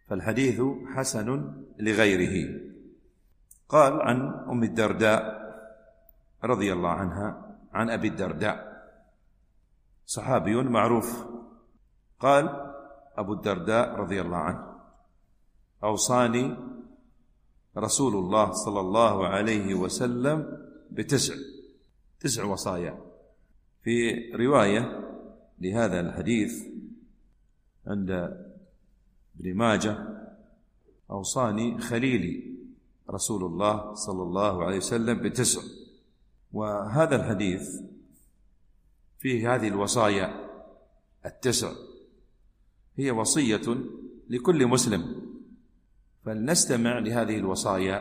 فالحديث حسن لغيره. قال عن أم الدرداء رضي الله عنها عن أبي الدرداء صحابي معروف، قال أبو الدرداء رضي الله عنه: أوصاني رسول الله صلى الله عليه وسلم تسع وصايا. في رواية لهذا الحديث عند ابن ماجه: أوصاني خليلي رسول الله صلى الله عليه وسلم ب9. وهذا الحديث فيه هذه الوصايا 9 هي وصية لكل مسلم، فلنستمع لهذه الوصايا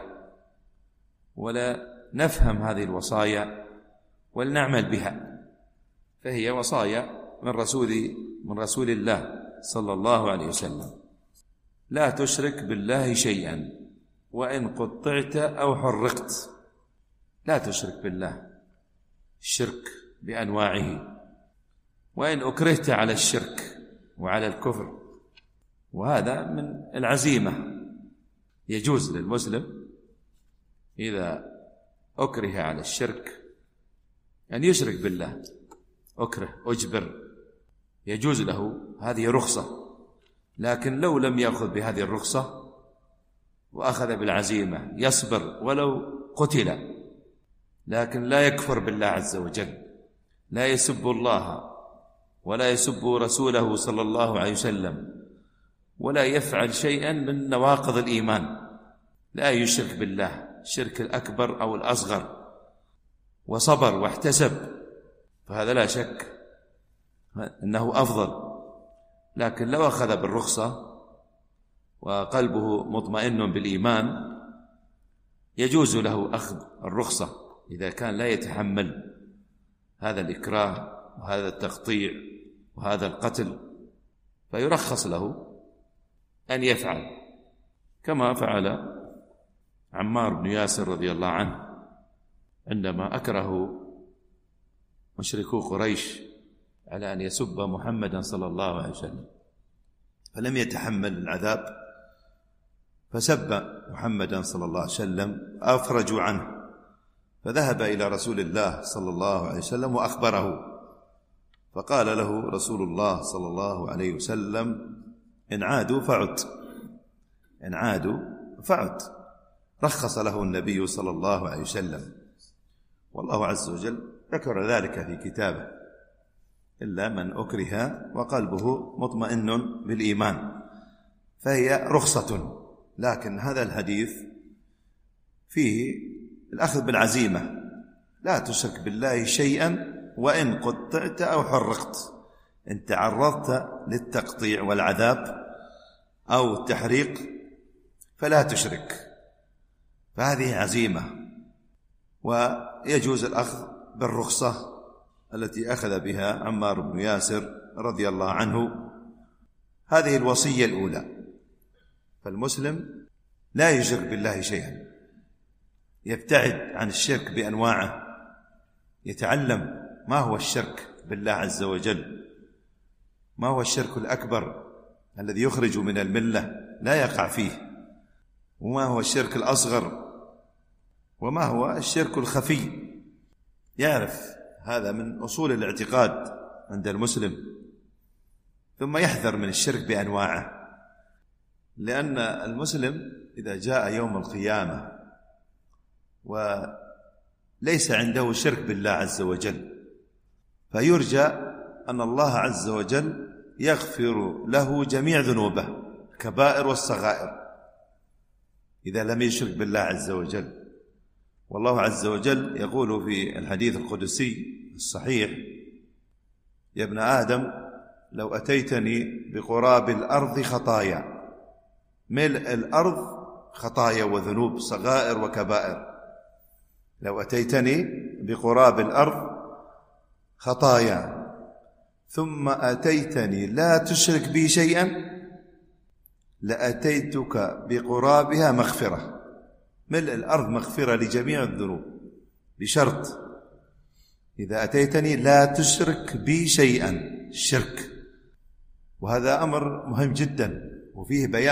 ولا نفهم هذه الوصايا ولنعمل بها، فهي وصايا من رسول الله صلى الله عليه وسلم: لا تشرك بالله شيئا وإن قطعت أو حرقت. لا تشرك بالله، الشرك بأنواعه، وإن أكرهت على الشرك وعلى الكفر، وهذا من العزيمة. يجوز للمسلم إذا أكره على الشرك أن يشرك بالله، أجبر، يجوز له، هذه رخصة. لكن لو لم يأخذ بهذه الرخصة وأخذ بالعزيمة يصبر ولو قتل، لكن لا يكفر بالله عز وجل، لا يسب الله ولا يسب رسوله صلى الله عليه وسلم، ولا يفعل شيئا من نواقض الإيمان، لا يشرك بالله الشرك الأكبر أو الأصغر، وصبر واحتسب، فهذا لا شك أنه أفضل. لكن لو أخذ بالرخصة وقلبه مطمئن بالإيمان يجوز له أخذ الرخصة إذا كان لا يتحمل هذا الإكراه وهذا التقطيع وهذا القتل، فيرخص له أن يفعل، كما فعل عمار بن ياسر رضي الله عنه عندما أكره مشركو قريش على أن يسب محمدا صلى الله عليه وسلم، فلم يتحمل العذاب فسب محمدا صلى الله عليه وسلم، أفرجوا عنه، فذهب إلى رسول الله صلى الله عليه وسلم وأخبره، فقال له رسول الله صلى الله عليه وسلم: إن عادوا فعد. رخص له النبي صلى الله عليه وسلم، والله عز وجل ذكر ذلك في كتابه: إلا من أكره وقلبه مطمئن بالإيمان، فهي رخصة. لكن هذا الحديث فيه الأخذ بالعزيمة: لا تشرك بالله شيئا وإن قطعت أو حرقت. إن تعرضت للتقطيع والعذاب أو التحريق فلا تشرك، فهذه عزيمة، ويجوز الأخذ بالرخصة التي أخذ بها عمار بن ياسر رضي الله عنه. هذه الوصية الأولى. فالمسلم لا يشرك بالله شيئا، يبتعد عن الشرك بأنواعه، يتعلم ما هو الشرك بالله عز وجل، ما هو الشرك الأكبر الذي يخرج من الملة لا يقع فيه، وما هو الشرك الأصغر، وما هو الشرك الخفي. يعرف هذا من أصول الاعتقاد عند المسلم، ثم يحذر من الشرك بأنواعه، لأن المسلم إذا جاء يوم القيامة وليس عنده شرك بالله عز وجل، فيرجى أن الله عز وجل يغفر له جميع ذنوبه الكبائر والصغائر إذا لم يشرك بالله عز وجل. والله عز وجل يقول في الحديث القدسي الصحيح: يا ابن آدم لو أتيتني بقراب الأرض خطايا، ملء الأرض خطايا وذنوب صغائر وكبائر، لو أتيتني بقراب الأرض خطايا ثم أتيتني لا تشرك بي شيئا لأتيتك بقرابها مغفرة. ملء الأرض مغفرة لجميع الذنوب، بشرط إذا أتيتني لا تشرك بي شيئا، الشرك. وهذا أمر مهم جدا، وفيه بيان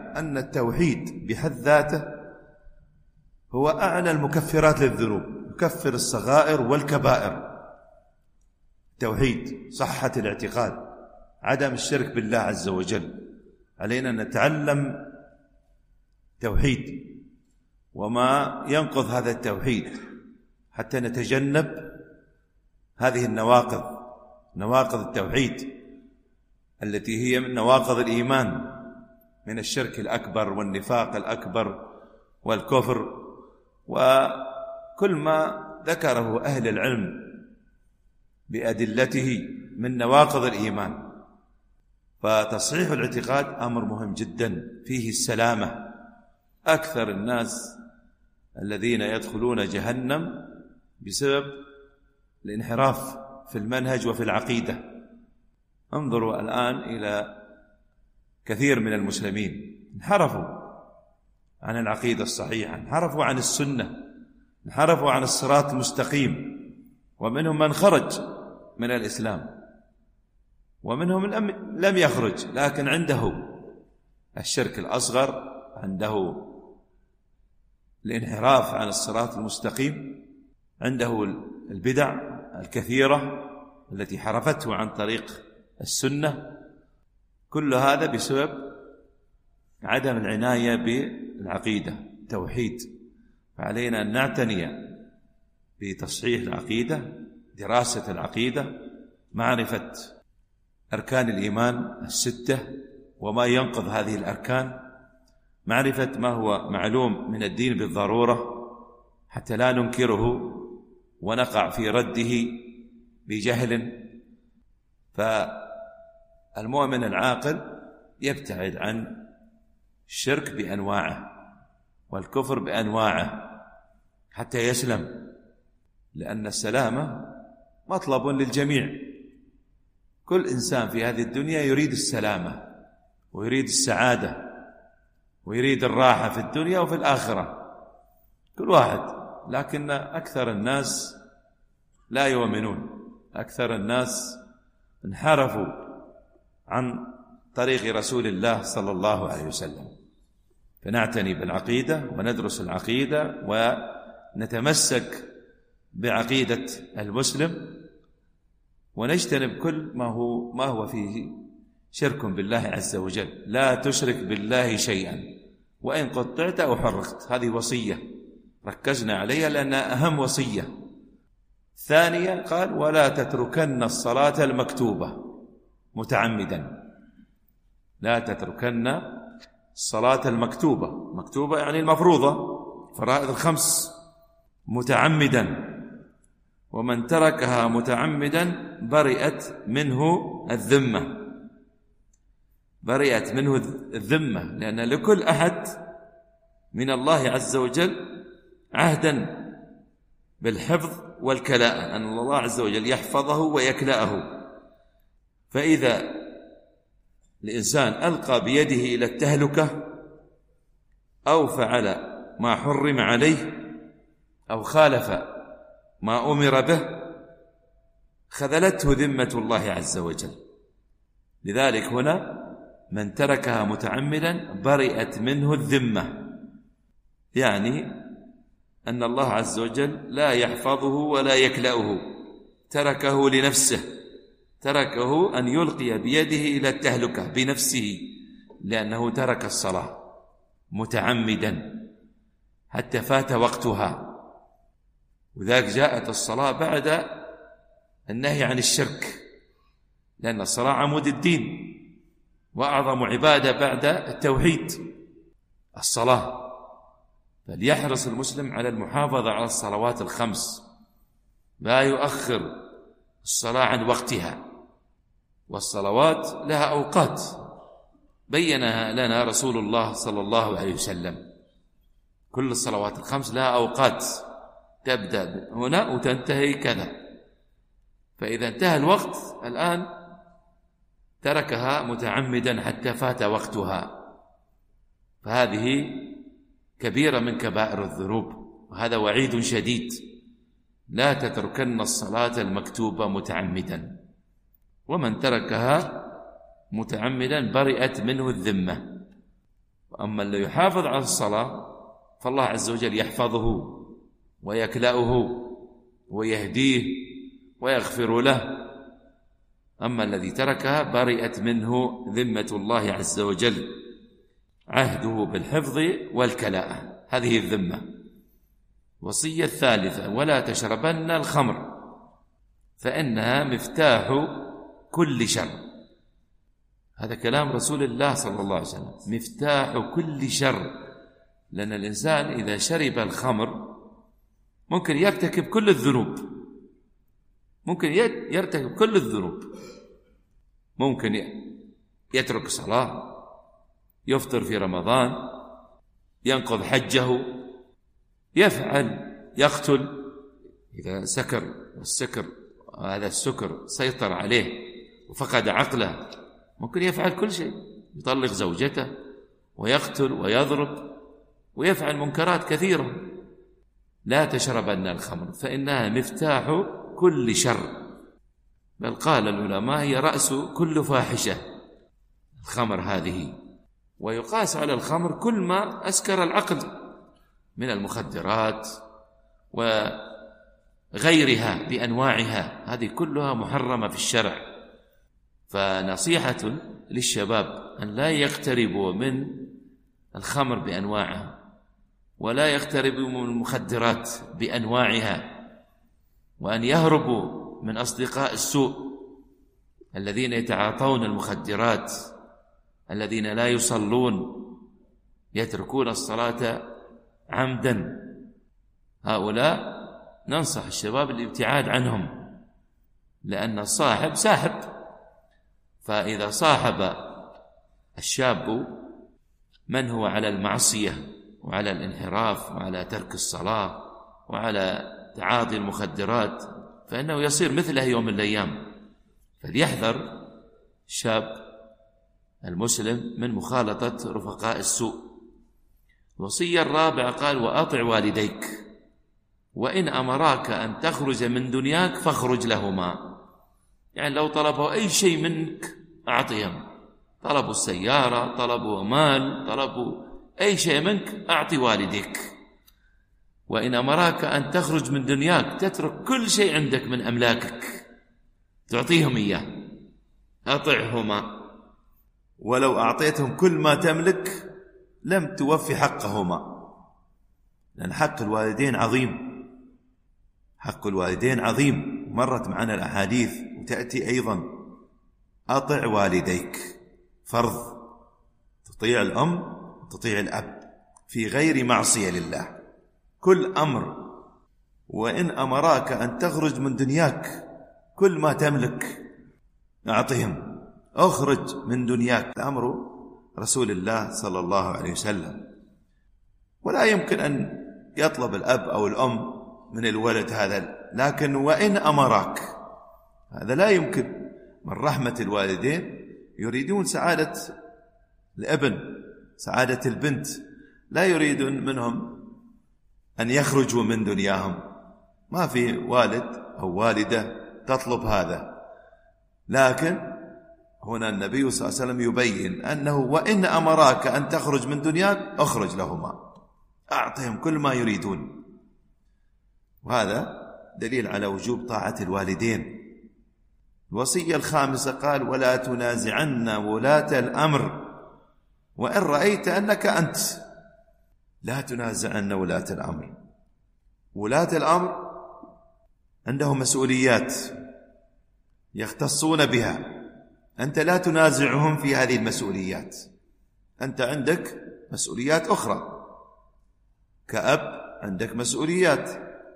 أن التوحيد بحد ذاته هو أعلى المكفرات للذنوب، يكفر الصغائر والكبائر. توحيد، صحة الاعتقاد، عدم الشرك بالله عز وجل. علينا أن نتعلم توحيد وما ينقض هذا التوحيد حتى نتجنب هذه النواقض، نواقض التوحيد التي هي من نواقض الإيمان، من الشرك الأكبر والنفاق الأكبر والكفر وكل ما ذكره أهل العلم بأدلته من نواقض الإيمان. فتصحيح الاعتقاد أمر مهم جدا، فيه السلامة. أكثر الناس الذين يدخلون جهنم بسبب الانحراف في المنهج وفي العقيدة. انظروا الآن إلى كثير من المسلمين انحرفوا عن العقيدة الصحيحة، انحرفوا عن السنة، انحرفوا عن الصراط المستقيم، ومنهم من خرج من الإسلام ومنهم لم يخرج، لكن عنده الشرك الأصغر، عنده الانحراف عن الصراط المستقيم، عنده البدع الكثيرة التي حرفته عن طريق السنة. كل هذا بسبب عدم العناية بالعقيدة، توحيد. فعلينا أن نعتني بتصحيح العقيدة، دراسة العقيدة، معرفة أركان الإيمان الستة وما ينقض هذه الأركان، معرفة ما هو معلوم من الدين بالضرورة حتى لا ننكره ونقع في رده بجهل. فالمؤمن العاقل يبتعد عن الشرك بأنواعه والكفر بأنواعه حتى يسلم، لأن السلامة مطلب للجميع. كل إنسان في هذه الدنيا يريد السلامة ويريد السعادة ويريد الراحة في الدنيا وفي الآخرة، كل واحد. لكن أكثر الناس لا يؤمنون، أكثر الناس انحرفوا عن طريق رسول الله صلى الله عليه وسلم. فنعتني بالعقيدة وندرس العقيدة ونتمسك بعقيدة المسلم، ونجتنب كل ما هو فيه شرك بالله عز وجل. لا تشرك بالله شيئا وإن قطعت أو حرقت. هذه وصية ركزنا عليها لأنها أهم وصية. ثانيا قال: ولا تتركن الصلاة المكتوبة متعمدا. لا تتركن الصلاة المكتوبة، مكتوبة يعني المفروضة، فرائض الخمس، متعمدا. ومن تركها متعمدا برئت منه الذمة، برئت منه الذمة، لأن لكل أحد من الله عز وجل عهدا بالحفظ والكلاء، أن الله عز وجل يحفظه ويكلأه. فإذا الإنسان ألقى بيده إلى التهلكة أو فعل ما حرم عليه أو خالف ما أمر به خذلته ذمة الله عز وجل. لذلك هنا من تركها متعمدا برئت منه الذمة، يعني أن الله عز وجل لا يحفظه ولا يكلأه، تركه لنفسه، تركه أن يلقي بيده إلى التهلكة بنفسه، لأنه ترك الصلاة متعمدا حتى فات وقتها. وذاك جاءت الصلاة بعد النهي عن الشرك، لأن الصلاة عمود الدين وأعظم عبادة بعد التوحيد الصلاة. فليحرص المسلم على المحافظة على الصلوات الخمس، لا يؤخر الصلاة عن وقتها. والصلوات لها أوقات بينها لنا رسول الله صلى الله عليه وسلم. كل الصلوات الخمس لها أوقات، تبدأ هنا وتنتهي كذا. فإذا انتهى الوقت الآن تركها متعمدا حتى فات وقتها، فهذه كبيرة من كبائر الذنوب، وهذا وعيد شديد. لا تتركن الصلاة المكتوبة متعمدا، ومن تركها متعمدا برئت منه الذمة. وأما اللي يحافظ على الصلاة فالله عز وجل يحفظه ويكلأه ويهديه ويغفر له. أما الذي تركها برئت منه ذمة الله عز وجل، عهده بالحفظ والكلاءة، هذه الذمة. وصية الثالثة: ولا تشربن الخمر فإنها مفتاح كل شر. هذا كلام رسول الله صلى الله عليه وسلم، مفتاح كل شر. لأن الإنسان إذا شرب الخمر ممكن يرتكب كل الذنوب، ممكن يرتكب كل الذنوب، ممكن يترك صلاة، يفطر في رمضان، ينقض حجه، يفعل، يقتل إذا سكر، والسكر هذا السكر سيطر عليه وفقد عقله، ممكن يفعل كل شيء، يطلق زوجته ويقتل ويضرب ويفعل منكرات كثيرة. لا تشربن الخمر فإنها مفتاح كل شر، بل قال العلماء هي رأس كل فاحشة الخمر هذه. ويقاس على الخمر كل ما أسكر العقل من المخدرات وغيرها بأنواعها، هذه كلها محرمة في الشرع. فنصيحة للشباب أن لا يقتربوا من الخمر بأنواعها، ولا يقتربوا من المخدرات بأنواعها، وأن يهربوا من أصدقاء السوء الذين يتعاطون المخدرات، الذين لا يصلون، يتركون الصلاة عمدا. هؤلاء ننصح الشباب الابتعاد عنهم، لأن الصاحب ساحب. فإذا صاحب الشاب من هو على المعصية وعلى الانحراف وعلى ترك الصلاة وعلى تعاطي المخدرات فإنه يصير مثله يوم من الأيام. فليحذر الشاب المسلم من مخالطة رفقاء السوء. الوصية الرابعة قال: وأطع والديك وإن أمراك أن تخرج من دنياك فاخرج لهما. يعني لو طلبوا أي شيء منك أعطيهم، طلبوا السيارة، طلبوا مال، طلبوا أي شيء منك أعطي والديك. وإن أمراك أن تخرج من دنياك، تترك كل شيء عندك من أملاكك تعطيهم إياه، أطعهما. ولو أعطيتهم كل ما تملك لم توفي حقهما، لأن حق الوالدين عظيم، حق الوالدين عظيم. مرت معنا الأحاديث وتأتي أيضا: أطع والديك، فرض، تطيع الأم تطيع الأب في غير معصية لله، كل أمر. وإن أمراك أن تخرج من دنياك، كل ما تملك أعطهم، أخرج من دنياك، أمر رسول الله صلى الله عليه وسلم. ولا يمكن أن يطلب الأب أو الأم من الولد هذا، لكن وإن أمراك، هذا لا يمكن. من رحمة الوالدين يريدون سعادة الابن، سعادة البنت، لا يريدون منهم أن يخرجوا من دنياهم. ما في والد أو والدة تطلب هذا، لكن هنا النبي صلى الله عليه وسلم يبين أنه وإن أمراك أن تخرج من دنياك أخرج لهما، أعطهم كل ما يريدون. وهذا دليل على وجوب طاعة الوالدين. الوصية الخامسة قال: ولا تنازعن ولاة الأمر وإن رأيت أنك أنت. لا تنازعن ولاة الأمر. ولاة الأمر عندهم مسؤوليات يختصون بها، أنت لا تنازعهم في هذه المسؤوليات. أنت عندك مسؤوليات أخرى، كأب عندك مسؤوليات،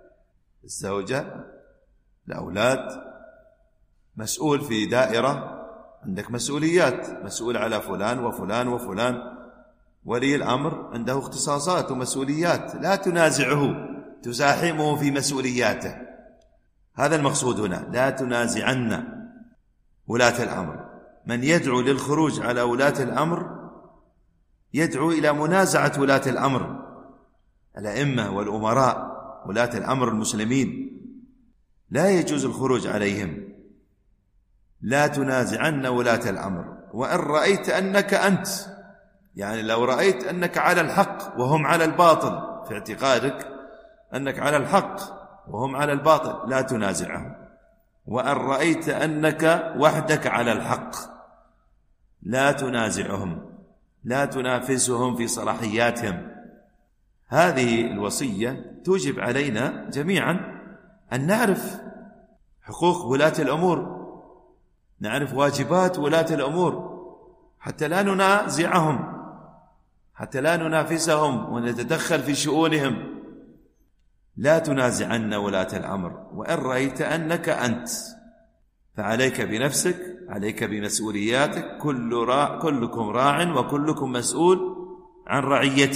الزوجة، الأولاد، مسؤول في دائرة، عندك مسؤوليات، مسؤول على فلان وفلان وفلان. ولي الأمر عنده اختصاصات ومسؤوليات، لا تنازعه، تزاحمه في مسؤولياته. هذا المقصود هنا: لا تنازعن ولاة الأمر. من يدعو للخروج على ولاة الأمر يدعو إلى منازعة ولاة الأمر، الأئمة والأمراء، ولاة الأمر المسلمين، لا يجوز الخروج عليهم. لا تنازعن ولاة الأمر وإن رأيت أنك أنت، يعني لو رأيت أنك على الحق وهم على الباطل، في اعتقادك أنك على الحق وهم على الباطل، لا تنازعهم. وأن رأيت أنك وحدك على الحق، لا تنازعهم، لا تنافسهم في صلاحياتهم. هذه الوصية توجب علينا جميعا أن نعرف حقوق ولاة الأمور، نعرف واجبات ولاة الأمور، حتى لا ننازعهم، حتى لا ننافسهم ونتدخل في شؤونهم. لا تنازعن ولاة الأمر، وإن رأيت أنك أنت فعليك بنفسك، عليك بمسؤولياتك. كلكم راع وكلكم مسؤول عن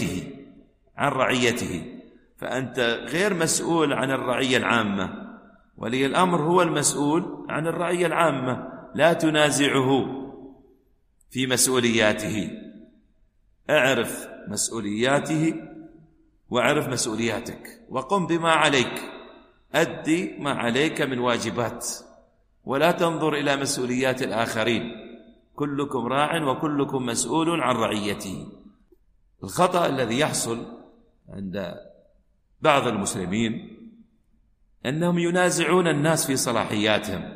رعيته. فأنت غير مسؤول عن الرعية العامة، ولي الأمر هو المسؤول عن الرعية العامة. لا تنازعه في مسؤولياته، اعرف مسؤولياته واعرف مسؤولياتك، وقم بما عليك، أدي ما عليك من واجبات، ولا تنظر إلى مسؤوليات الآخرين. كلكم راع وكلكم مسؤول عن رعيته. الخطأ الذي يحصل عند بعض المسلمين أنهم ينازعون الناس في صلاحياتهم،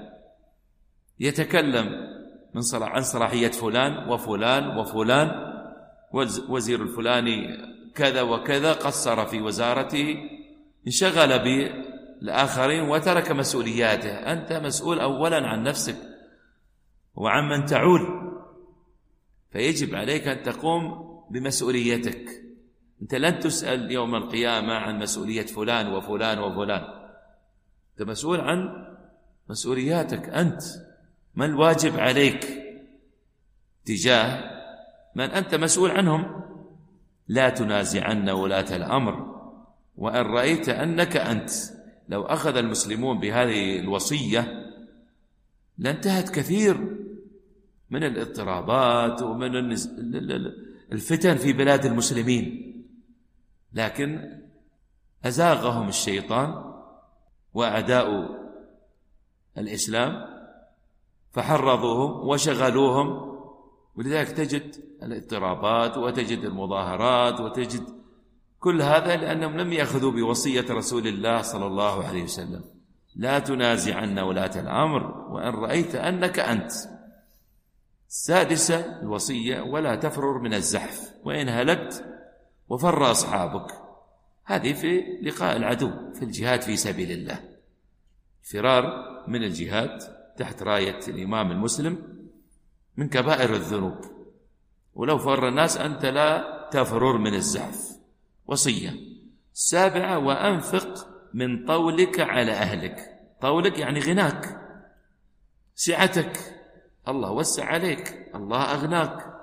يتكلم عن صلاحية فلان وفلان وفلان، وزير الفلاني كذا وكذا قصر في وزارته، انشغل بالآخرين وترك مسؤولياته. أنت مسؤول أولا عن نفسك وعن من تعول، فيجب عليك أن تقوم بمسؤوليتك. أنت لن تسأل يوم القيامة عن مسؤولية فلان وفلان وفلان، أنت مسؤول عن مسؤولياتك أنت. ما الواجب عليك تجاه من أنت مسؤول عنهم؟ لا تنازعن ولاة الأمر، وأن رأيت أنك أنت. لو أخذ المسلمون بهذه الوصية لانتهت كثير من الاضطرابات ومن الفتن في بلاد المسلمين، لكن أزاغهم الشيطان وأعداء الإسلام فحرضوهم وشغلوهم، ولذلك تجد الاضطرابات وتجد المظاهرات وتجد كل هذا لأنهم لم يأخذوا بوصية رسول الله صلى الله عليه وسلم. لا تنازعن ولاة الأمر وإن رأيت أنك أنت. السادسة الوصية: ولا تفرر من الزحف وإن هلكت وفر أصحابك. هذه في لقاء العدو، في الجهاد في سبيل الله. فرار من الجهاد تحت راية الإمام المسلم من كبائر الذنوب، ولو فر الناس أنت لا تفرر من الزحف. وصية. السابعة: وأنفق من طولك على أهلك. طولك يعني غناك، سعتك، الله وسع عليك، الله أغناك.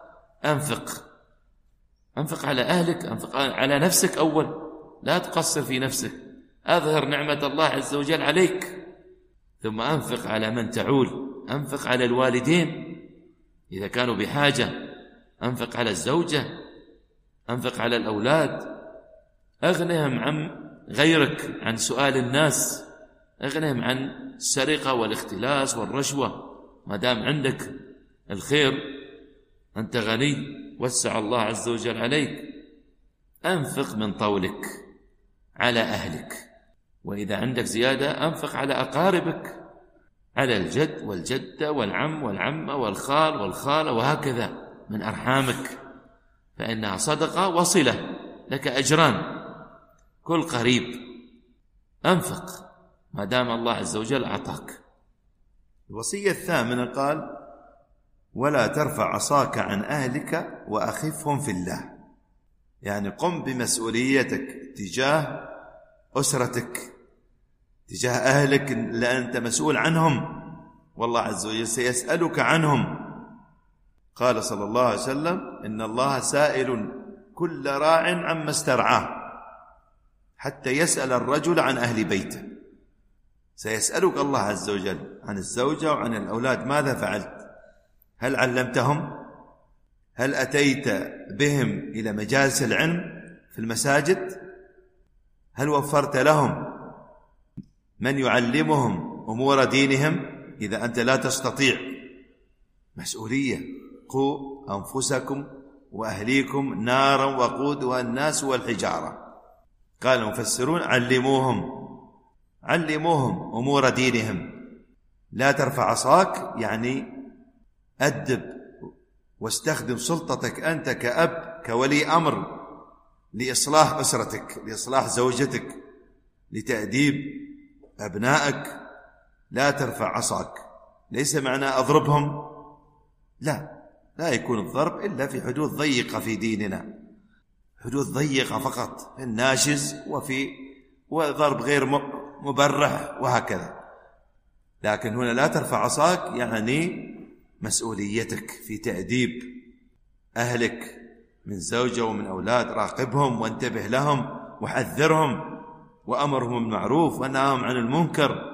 أنفق على أهلك، أنفق على نفسك أول، لا تقصر في نفسك، أظهر نعمة الله عز وجل عليك، ثم أنفق على من تعول. أنفق على الوالدين إذا كانوا بحاجة، أنفق على الزوجة، أنفق على الأولاد، أغنهم عن غيرك، عن سؤال الناس، أغنهم عن السرقة والاختلاس والرشوة. ما دام عندك الخير أنت غني، وسع الله عز وجل عليك. أنفق من طولك على أهلك، وإذا عندك زيادة أنفق على أقاربك، على الجد والجدة والعم والعمة والخال والخالة، وهكذا من أرحامك، فإنها صدقة وصلة، لك أجران. كل قريب أنفق ما دام الله عز وجل أعطاك. الوصية الثامنة قال: ولا ترفع عصاك عن أهلك وأخفهم في الله. يعني قم بمسؤوليتك تجاه أسرتك، تجاه أهلك، لأن أنت مسؤول عنهم، والله عز وجل سيسألك عنهم. قال صلى الله عليه وسلم: إن الله سائل كل راع عما استرعاه حتى يسأل الرجل عن أهل بيته. سيسألك الله عز وجل عن الزوجة وعن الأولاد، ماذا فعلت؟ هل علمتهم؟ هل أتيت بهم إلى مجالس العلم في المساجد؟ هل وفرت لهم من يعلمهم أمور دينهم؟ إذا أنت لا تستطيع، مسؤولية. قوا أنفسكم وأهليكم نارا وقودها الناس والحجارة. قال المفسرون علموهم أمور دينهم. لا ترفع عصاك يعني أدب واستخدم سلطتك أنت كأب كولي أمر لإصلاح أسرتك، لإصلاح زوجتك، لتأديب أبنائك. لا ترفع عصاك ليس معنى أضربهم، لا يكون الضرب إلا في حدود ضيقة في ديننا، حدود ضيقة فقط، في الناشز وضرب غير مبرح وهكذا. لكن هنا لا ترفع عصاك يعني مسؤوليتك في تأديب أهلك من زوجة ومن أولاد. راقبهم وانتبه لهم وحذرهم وأمرهم بالمعروف ونهاهم عن المنكر.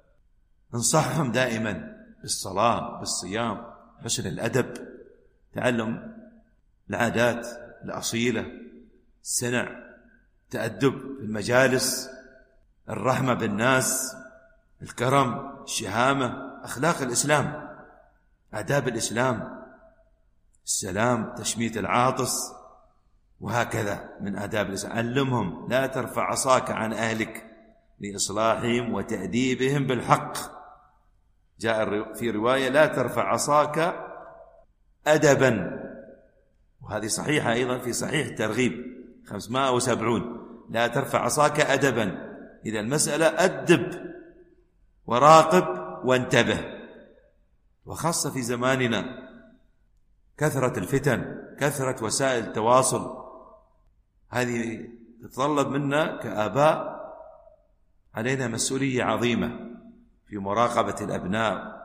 انصحهم دائما بالصلاة بالصيام، حسن الأدب، تعلم العادات الأصيلة، السنع، تأدب في المجالس، الرحمة بالناس، الكرم، الشهامة، أخلاق الإسلام، آداب الإسلام، السلام، تشميت العاطس، وهكذا من آداب الإسلام. علمهم. لا ترفع عصاك عن أهلك لإصلاحهم وتأديبهم بالحق. جاء في رواية لا ترفع عصاك أدبا، وهذه صحيحة أيضا في صحيح الترغيب 570. لا ترفع عصاك أدبا، إذا المسألة أدب وراقب وانتبه. وخاصة في زماننا كثرة الفتن، كثرة وسائل التواصل، هذه تتطلب منا كآباء علينا مسؤولية عظيمة في مراقبة الأبناء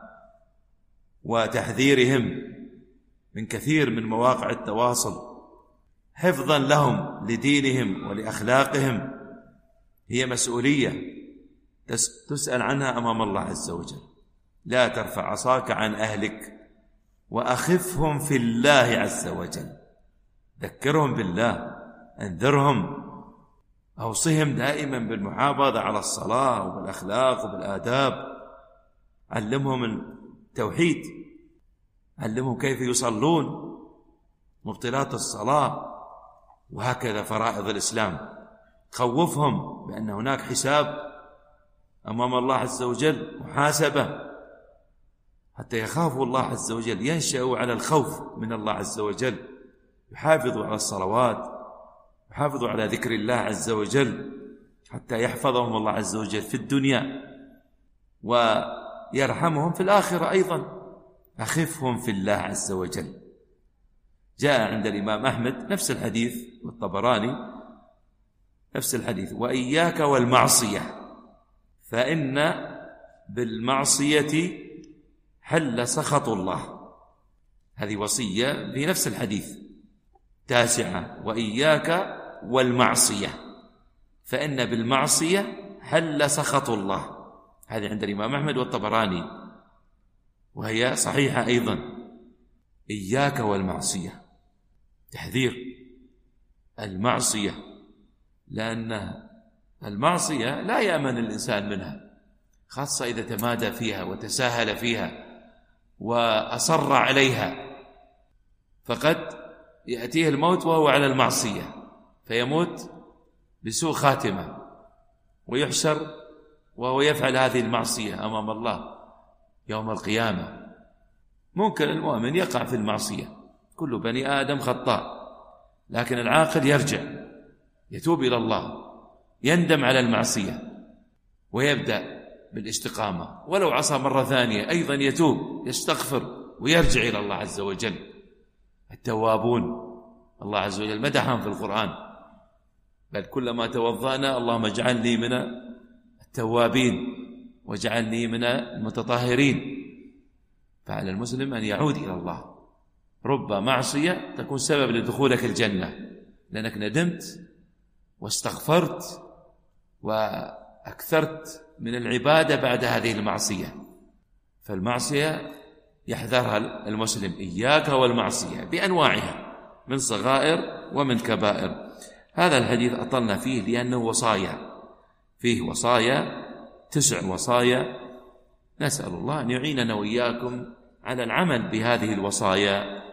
وتحذيرهم من كثير من مواقع التواصل، حفظا لهم لدينهم ولأخلاقهم. هي مسؤولية تسأل عنها أمام الله عز وجل. لا ترفع عصاك عن أهلك وأخفهم في الله عز وجل. ذكرهم بالله، انذرهم، أوصهم دائما بالمحافظة على الصلاة وبالأخلاق وبالآداب. علمهم التوحيد، علمهم كيف يصلون، مبطلات الصلاة، وهكذا فرائض الإسلام. خوفهم بأن هناك حساب أمام الله عز وجل، محاسبة، حتى يخافوا الله عز وجل، ينشأوا على الخوف من الله عز وجل، يحافظوا على الصلوات، يحافظوا على ذكر الله عز وجل، حتى يحفظهم الله عز وجل في الدنيا ويرحمهم في الآخرة أيضا. أخفهم في الله عز وجل. جاء عند الإمام أحمد نفس الحديث والطبراني نفس الحديث: وإياك والمعصية فإن بالمعصية حل سخط الله. هذه وصية في نفس الحديث 9: وإياك والمعصية فإن بالمعصية حل سخط الله. هذه عند الإمام أحمد والطبراني، وهي صحيحة أيضا. إياك والمعصية، تحذير المعصية، لأن المعصية لا يأمن الإنسان منها، خاصة إذا تمادى فيها وتساهل فيها وأصر عليها، فقد يأتيه الموت وهو على المعصية فيموت بسوء خاتمة، ويحشر وهو يفعل هذه المعصية أمام الله يوم القيامة. ممكن المؤمن يقع في المعصية، كل بني آدم خطاء، لكن العاقل يرجع، يتوب إلى الله، يندم على المعصية ويبدأ بالاستقامة، ولو عصى مرة ثانية أيضا يتوب، يستغفر ويرجع إلى الله عز وجل. التوابون الله عز وجل مدحهم في القرآن، بل كلما توضأنا اللهم اجعلني من التوابين واجعلني من المتطهرين. فعلى المسلم أن يعود إلى الله. رب معصية تكون سبب لدخولك الجنة، لأنك ندمت واستغفرت وأكثرت من العبادة بعد هذه المعصية. فالمعصية يحذرها المسلم. إياك والمعصية بأنواعها من صغائر ومن كبائر. هذا الحديث أطلنا فيه لأنه وصايا، فيه وصايا 9 وصايا. نسأل الله أن يعيننا وإياكم على العمل بهذه الوصايا